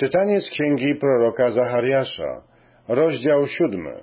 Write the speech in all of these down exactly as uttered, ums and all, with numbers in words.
Czytanie z księgi proroka Zachariasza, rozdział siódmy.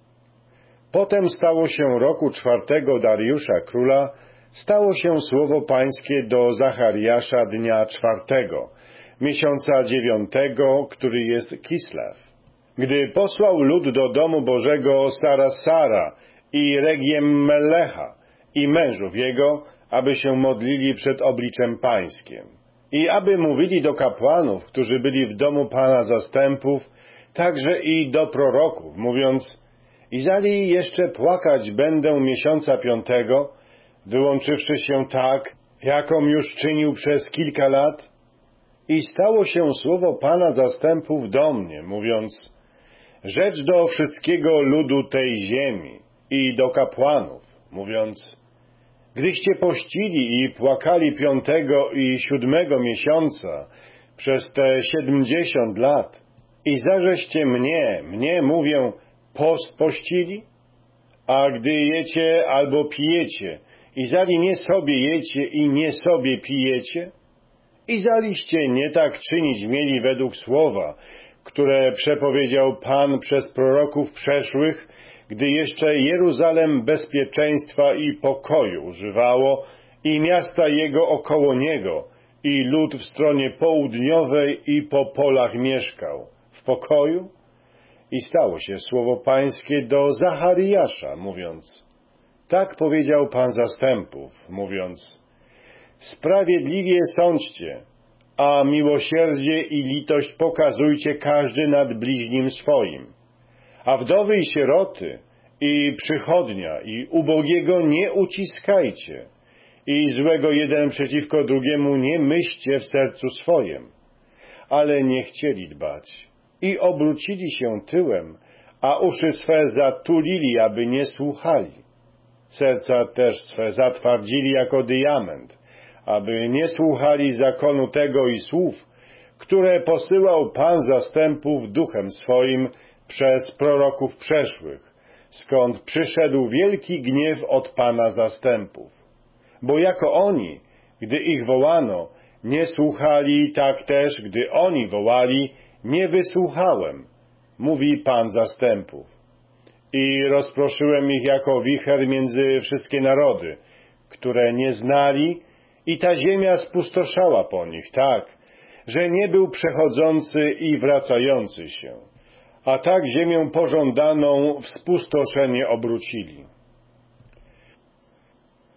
Potem stało się roku czwartego Dariusza króla, stało się słowo pańskie do Zachariasza dnia czwartego, miesiąca dziewiątego, który jest Kislew. Gdy posłał lud do domu Bożego Sarasara i Regiem Melecha i mężów jego, aby się modlili przed obliczem pańskim. I aby mówili do kapłanów, którzy byli w domu Pana zastępów, także i do proroków, mówiąc: Izali jeszcze płakać będę miesiąca piątego, wyłączywszy się tak, jakom już czynił przez kilka lat? I stało się słowo Pana zastępów do mnie, mówiąc: Rzecz do wszystkiego ludu tej ziemi i do kapłanów, mówiąc: Gdyście pościli i płakali piątego i siódmego miesiąca przez te siedmdziesiąt lat i zażeście mnie, mnie mówię, post pościli? A gdy jecie albo pijecie, izali nie sobie jecie i nie sobie pijecie? Izaliście nie tak czynić mieli według słowa, które przepowiedział Pan przez proroków przeszłych, gdy jeszcze Jeruzalem bezpieczeństwa i pokoju używało i miasta jego około niego i lud w stronie południowej i po polach mieszkał w pokoju? I stało się słowo pańskie do Zachariasza, mówiąc: Tak powiedział Pan zastępów, mówiąc: Sprawiedliwie sądźcie, a miłosierdzie i litość pokazujcie każdy nad bliźnim swoim. A wdowy i sieroty, i przychodnia, i ubogiego nie uciskajcie, i złego jeden przeciwko drugiemu nie myślcie w sercu swojem. Ale nie chcieli dbać i obrócili się tyłem, a uszy swe zatulili, aby nie słuchali. Serca też swe zatwardzili jako diament, aby nie słuchali zakonu tego i słów, które posyłał Pan zastępów duchem swoim przez proroków przeszłych, skąd przyszedł wielki gniew od Pana zastępów. Bo jako oni, gdy ich wołano, nie słuchali, tak też, gdy oni wołali, nie wysłuchałem, mówi Pan zastępów. I rozproszyłem ich jako wicher między wszystkie narody, które nie znali, i ta ziemia spustoszała po nich tak, że nie był przechodzący i wracający się. A tak ziemię pożądaną w spustoszenie obrócili.